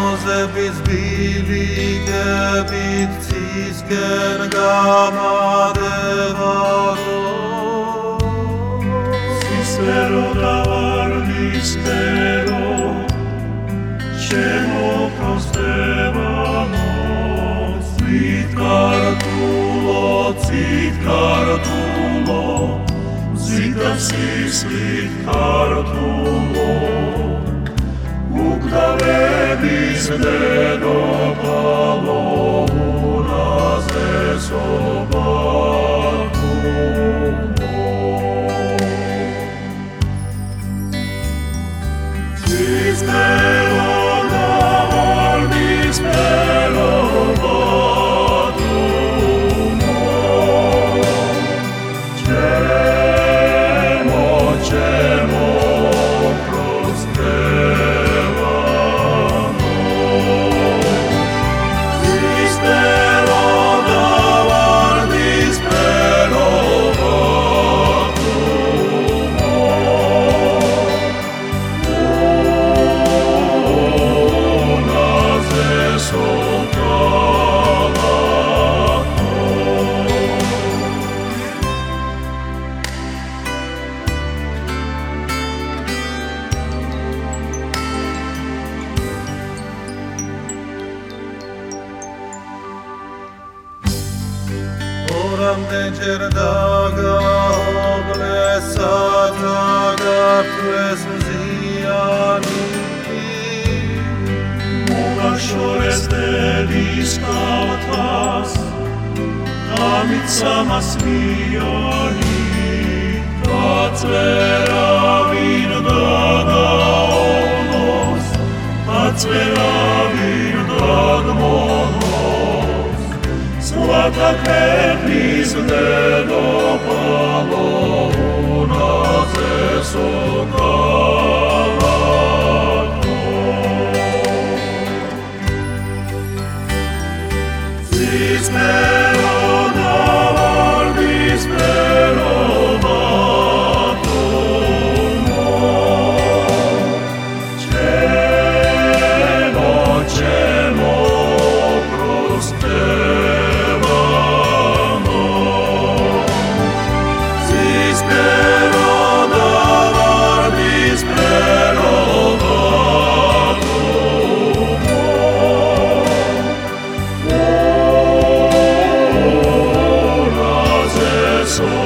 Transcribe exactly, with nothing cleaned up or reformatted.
Ოზების ბილიკებით ცისკენ გამადევარო სისფერო და ვარდისფერო შემოფროსტევანო ცით ქართულო ცით ქართულო მზით სისხლით ქართულო უკდავების დედოფალო უნაზე სობათულო ცისფერო და ვარდისფერო ბატონო ჩემო ჩემო რამდენჯერ დაგაობლეს სათაგართვეს მზიანი მოგაშორეს დედის კალთას გამიცამას მიონი დაწვერავინ დაგაოლოს დაწვერავინ დაგმოლოს სხვათა ქვეყნის დედოფალო უნაზე სოკალათო ცისფერო და ვარდისფერო ბატონო ჩემო ჩემო პროსტევანო ცისფერო და ვარდისფერო so